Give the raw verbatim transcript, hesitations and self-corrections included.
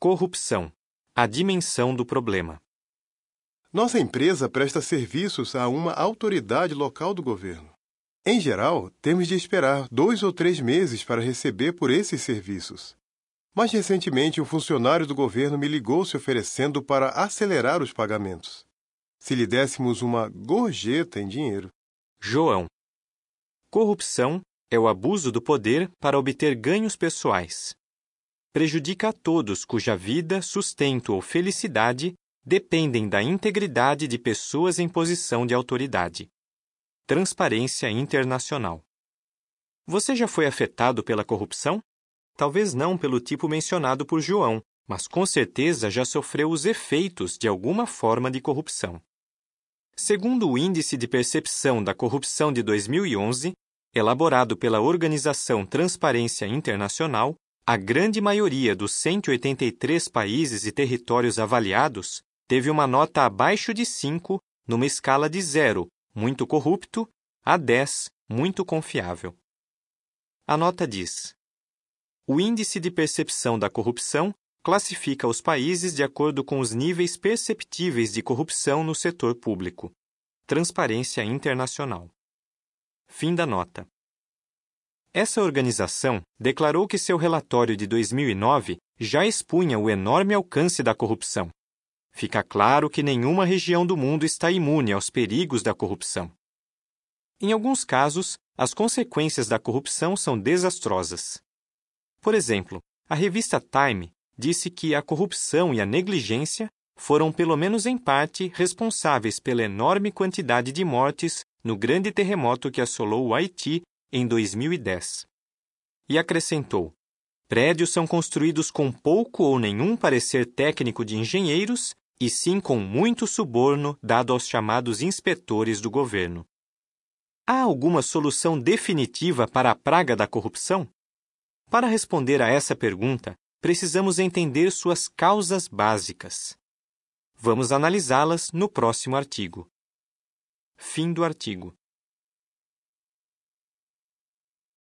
Corrupção. A dimensão do problema. Nossa empresa presta serviços a uma autoridade local do governo. Em geral, temos de esperar dois ou três meses para receber por esses serviços. Mas recentemente, um funcionário do governo me ligou se oferecendo para acelerar os pagamentos. Se lhe dessemos uma gorjeta em dinheiro. João. Corrupção é o abuso do poder para obter ganhos pessoais. Prejudica a todos cuja vida, sustento ou felicidade dependem da integridade de pessoas em posição de autoridade. Transparência internacional. Você já foi afetado pela corrupção? Talvez não pelo tipo mencionado por João, mas com certeza já sofreu os efeitos de alguma forma de corrupção. Segundo o Índice de Percepção da Corrupção de dois mil e onze, elaborado pela Organização Transparência Internacional, a grande maioria dos cento e oitenta e três países e territórios avaliados teve uma nota abaixo de cinco numa escala de zero, muito corrupto, a dez, muito confiável. A nota diz: o Índice de Percepção da Corrupção classifica os países de acordo com os níveis perceptíveis de corrupção no setor público. Transparência Internacional. Fim da nota. Essa organização declarou que seu relatório de dois mil e nove já expunha o enorme alcance da corrupção. Fica claro que nenhuma região do mundo está imune aos perigos da corrupção. Em alguns casos, as consequências da corrupção são desastrosas. Por exemplo, a revista Time disse que a corrupção e a negligência foram, pelo menos em parte, responsáveis pela enorme quantidade de mortes no grande terremoto que assolou o Haiti em dois mil e dez. E acrescentou: prédios são construídos com pouco ou nenhum parecer técnico de engenheiros e sim com muito suborno dado aos chamados inspetores do governo. Há alguma solução definitiva para a praga da corrupção? Para responder a essa pergunta, precisamos entender suas causas básicas. Vamos analisá-las no próximo artigo. Fim do artigo.